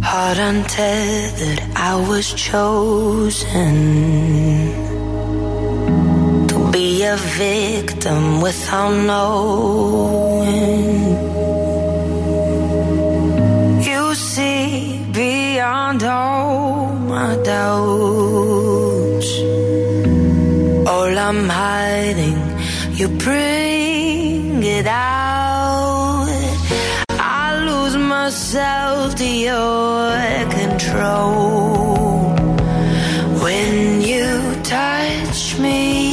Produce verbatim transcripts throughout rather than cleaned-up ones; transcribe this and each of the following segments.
Heart untethered, I was chosen to be a victim without knowing. You see beyond all my doubts. All I'm hiding, you bring it out. I lose myself to your control when you touch me.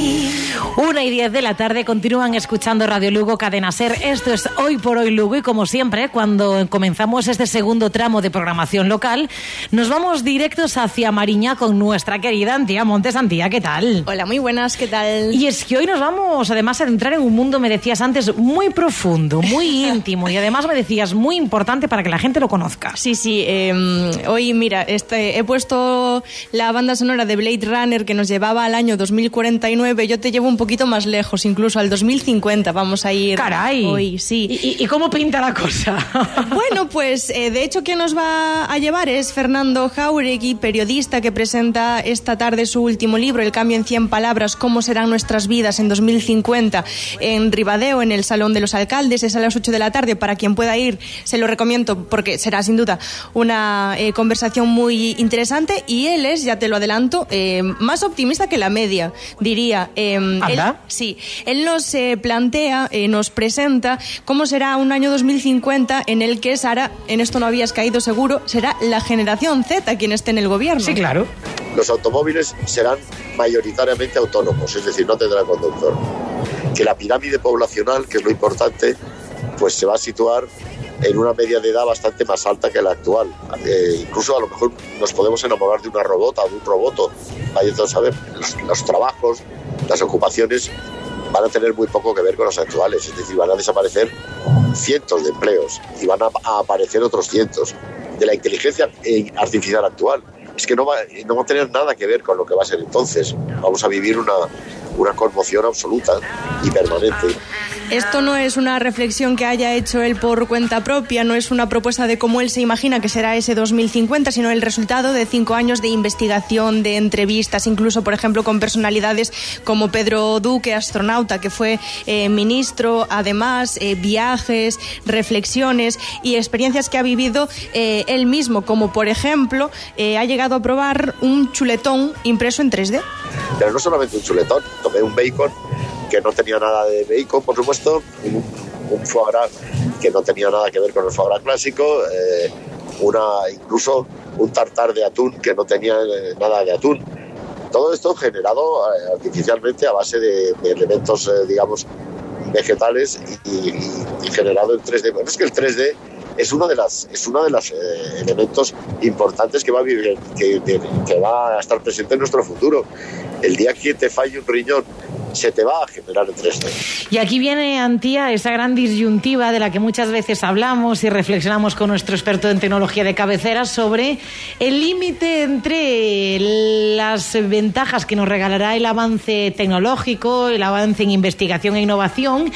Una y diez de la tarde, continúan escuchando Radio Lugo, Cadena Ser. Esto es Hoy por Hoy Lugo y, como siempre, cuando comenzamos este segundo tramo de programación local, nos vamos directos hacia Mariña con nuestra querida Antía Montes. Antía, ¿qué tal? Hola, muy buenas, ¿qué tal? Y es que hoy nos vamos además a entrar en un mundo, me decías antes, muy profundo, muy íntimo y además me decías muy importante para que la gente lo conozca. Sí, sí, eh, hoy mira, este, he puesto la banda sonora de Blade Runner que nos llevaba al año dos mil cuarenta y nueve. Yo te llevo un poquito más lejos, incluso al dos mil cincuenta vamos a ir. ¡Caray! Hoy, sí. ¿Y, y cómo pinta la cosa? Bueno, pues eh, de hecho quien nos va a llevar es Fernando Jáuregui, periodista que presenta esta tarde su último libro, El cambio en cien palabras, cómo serán nuestras vidas en dos mil cincuenta, en Ribadeo, en el Salón de los Alcaldes. Es a las ocho de la tarde. Para quien pueda ir, se lo recomiendo porque será sin duda una eh, conversación muy interesante, y él es, ya te lo adelanto, eh, más optimista que la media, diría. Eh, él, sí, él nos eh, plantea, eh, nos presenta cómo será un año dos mil cincuenta en el que, Sara, en esto no habías caído seguro, será la generación Z quien esté en el gobierno. Sí, claro. Los automóviles serán mayoritariamente autónomos, es decir, no tendrán conductor. Que la pirámide poblacional, que es lo importante, pues se va a situar en una media de edad bastante más alta que la actual. Eh, incluso a lo mejor nos podemos enamorar de una robota o de un roboto. Vaya a saber, los, los trabajos, las ocupaciones van a tener muy poco que ver con los actuales, es decir, van a desaparecer cientos de empleos y van a, a aparecer otros cientos. De la inteligencia artificial actual, es que no va, no va a tener nada que ver con lo que va a ser entonces. Vamos a vivir una, una conmoción absoluta y permanente. Esto no es una reflexión que haya hecho él por cuenta propia, no es una propuesta de cómo él se imagina que será ese dos mil cincuenta, sino el resultado de cinco años de investigación, de entrevistas, incluso, por ejemplo, con personalidades como Pedro Duque, astronauta, que fue eh, ministro, además, eh, viajes, reflexiones y experiencias que ha vivido eh, él mismo, como, por ejemplo, eh, ha llegado a probar un chuletón impreso en tres D. Pero no solamente un chuletón, tomé un bacon que no tenía nada de bacon, por supuesto, un, un foie gras que no tenía nada que ver con el foie gras clásico, eh, una, incluso un tartar de atún que no tenía eh, nada de atún. Todo esto generado eh, artificialmente a base de, de elementos, eh, digamos, vegetales y, y, y generado en tres D. Bueno, es que el tres D es uno de las es uno de los eh, elementos importantes que va a vivir, que, que, que va a estar presente en nuestro futuro. El día que te falle un riñón, se te va a generar en tres D. Y aquí viene, Antía, esa gran disyuntiva de la que muchas veces hablamos y reflexionamos con nuestro experto en tecnología de cabecera sobre el límite entre las ventajas que nos regalará el avance tecnológico, el avance en investigación e innovación,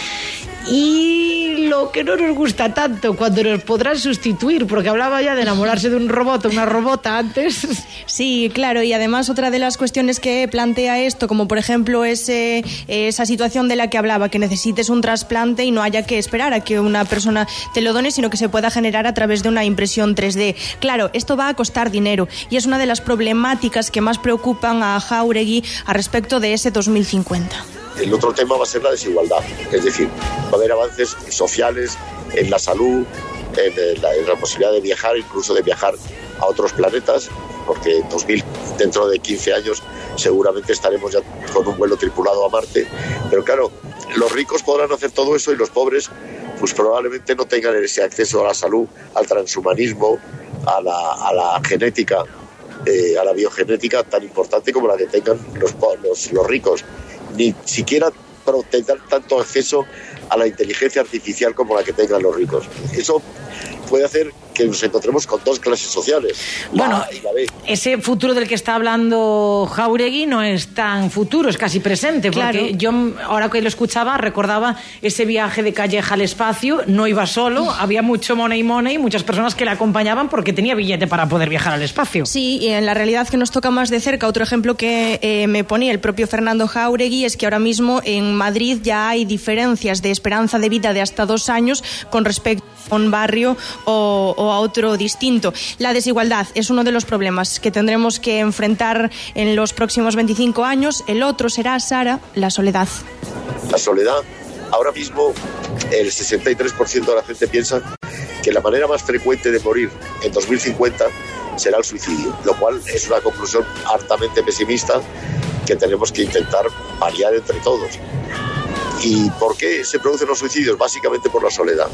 y lo que no nos gusta tanto, cuando nos podrán sustituir, porque hablaba ya de enamorarse de un robot o una robota antes. Sí, claro, y además otra de las cuestiones que plantea esto, como por ejemplo ese, esa situación de la que hablaba, que necesites un trasplante y no haya que esperar a que una persona te lo done, sino que se pueda generar a través de una impresión tres D. Claro, esto va a costar dinero y es una de las problemáticas que más preocupan a Jáuregui a respecto de ese dos mil cincuenta. El otro tema va a ser la desigualdad, es decir, va a haber avances sociales en la salud, en la, en la posibilidad de viajar, incluso de viajar a otros planetas, porque en dos mil, dentro de quince años seguramente estaremos ya con un vuelo tripulado a Marte. Pero claro, los ricos podrán hacer todo eso y los pobres pues probablemente no tengan ese acceso a la salud, al transhumanismo, a la, a la genética, eh, a la biogenética tan importante como la que tengan los, los, los ricos. Ni siquiera tendrán tanto acceso a la inteligencia artificial como la que tengan los ricos. Eso puede hacer que nos encontremos con dos clases sociales. Bueno, la A y la B. Ese futuro del que está hablando Jáuregui no es tan futuro, es casi presente, porque claro. Yo, ahora que lo escuchaba, recordaba ese viaje de Calleja al espacio, no iba solo, había mucho money money, muchas personas que le acompañaban porque tenía billete para poder viajar al espacio. Sí, y en la realidad que nos toca más de cerca, otro ejemplo que eh, me ponía el propio Fernando Jáuregui es que ahora mismo en Madrid ya hay diferencias de esperanza de vida de hasta dos años con respecto a un barrio o, o a otro distinto. La desigualdad es uno de los problemas que tendremos que enfrentar en los próximos veinticinco años. El otro será, Sara, la soledad. La soledad, ahora mismo el sesenta y tres por ciento de la gente piensa que la manera más frecuente de morir en dos mil cincuenta será el suicidio, lo cual es una conclusión hartamente pesimista que tenemos que intentar paliar entre todos. ¿Y por qué se producen los suicidios? Básicamente por la soledad.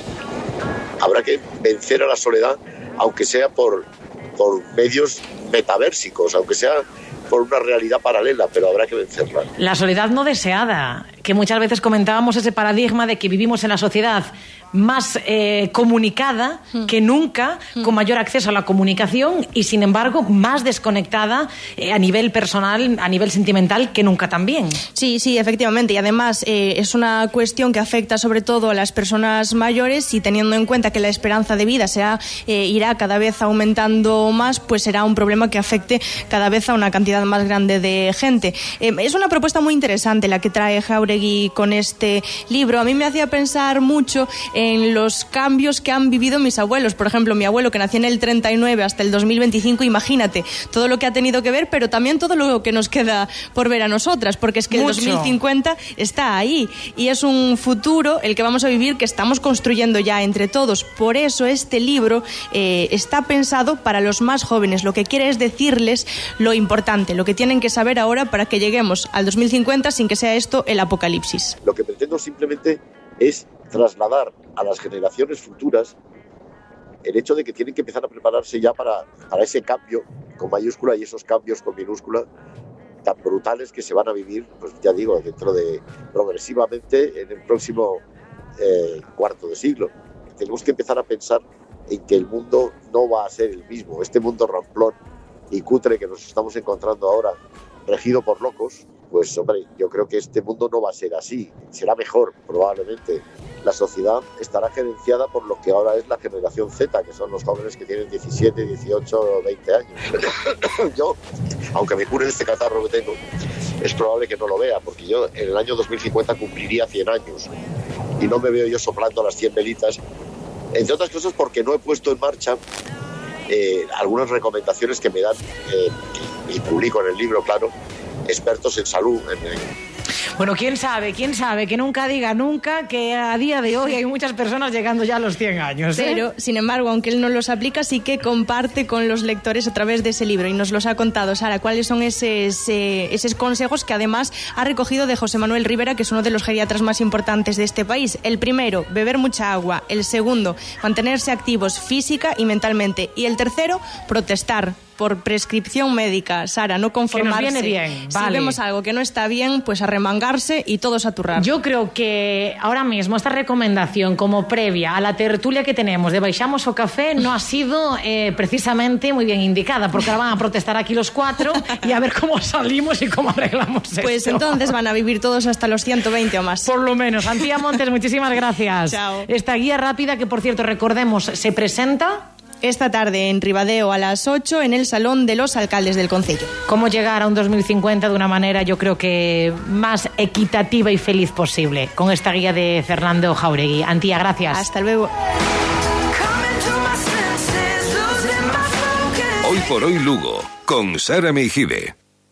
Habrá que vencer a la soledad, aunque sea por, por medios metaversicos, aunque sea por una realidad paralela, pero habrá que vencerla. La soledad no deseada, que muchas veces comentábamos ese paradigma de que vivimos en la sociedad más eh, comunicada mm. que nunca, mm. con mayor acceso a la comunicación y, sin embargo, más desconectada eh, a nivel personal, a nivel sentimental, que nunca también. Sí, sí, efectivamente. Y además eh, es una cuestión que afecta sobre todo a las personas mayores, y teniendo en cuenta que la esperanza de vida será, eh, irá cada vez aumentando más, pues será un problema que afecte cada vez a una cantidad más grande de gente. Eh, es una propuesta muy interesante la que trae Jáuregui con este libro. A mí me hacía pensar mucho en los cambios que han vivido mis abuelos. Por ejemplo, mi abuelo, que nació en el treinta y nueve hasta el dos mil veinticinco, imagínate todo lo que ha tenido que ver, pero también todo lo que nos queda por ver a nosotras, porque es que Mucho. el dos mil cincuenta está ahí y es un futuro el que vamos a vivir, que estamos construyendo ya entre todos. Por eso este libro eh, está pensado para los más jóvenes. Lo que quiere es decirles lo importante, lo que tienen que saber ahora para que lleguemos al dos mil cincuenta sin que sea esto el apocalipsis. Lo que pretendo simplemente es trasladar a las generaciones futuras el hecho de que tienen que empezar a prepararse ya para, para ese cambio con mayúscula y esos cambios con minúscula tan brutales que se van a vivir, pues ya digo, dentro de progresivamente en el próximo eh, cuarto de siglo. Tenemos que empezar a pensar en que el mundo no va a ser el mismo. Este mundo ramplón y cutre que nos estamos encontrando ahora, regido por locos, pues hombre, yo creo que este mundo no va a ser así. Será mejor, probablemente. La sociedad estará gerenciada por lo que ahora es la generación Z, que son los jóvenes que tienen diecisiete, dieciocho, veinte años. Yo, aunque me cure este catarro que tengo, es probable que no lo vea, porque yo en el año dos mil cincuenta cumpliría cien años y no me veo yo soplando las cien velitas, entre otras cosas porque no he puesto en marcha eh, algunas recomendaciones que me dan, eh, y publico en el libro, claro, expertos en salud, en, en Bueno, quién sabe, quién sabe, que nunca diga nunca que a día de hoy hay muchas personas llegando ya a los cien años. ¿eh? Pero, sin embargo, aunque él no los aplica, sí que comparte con los lectores a través de ese libro, y nos los ha contado. Sara, ¿cuáles son esos, eh, esos consejos que además ha recogido de José Manuel Rivera, que es uno de los geriatras más importantes de este país? El primero, beber mucha agua. El segundo, mantenerse activos física y mentalmente. Y el tercero, protestar por prescripción médica. Sara, no conformarse. Que nos viene bien, vale. Si vemos algo que no está bien, pues arremangarse y todos a turrar. Yo creo que ahora mismo esta recomendación como previa a la tertulia que tenemos de Baixamos o Café no ha sido eh, precisamente muy bien indicada, porque ahora van a protestar aquí los cuatro y a ver cómo salimos y cómo arreglamos esto. Pues entonces van a vivir todos hasta los ciento veinte o más. Por lo menos. Antía Montes, muchísimas gracias. Chao. Esta guía rápida, que por cierto recordemos, se presenta esta tarde en Ribadeo a las ocho en el Salón de los Alcaldes del Concello. Cómo llegar a un dos mil cincuenta de una manera, yo creo que más equitativa y feliz posible, con esta guía de Fernando Jáuregui. Antía, gracias. Hasta luego. Hoy por hoy Lugo, con Sara Meijide.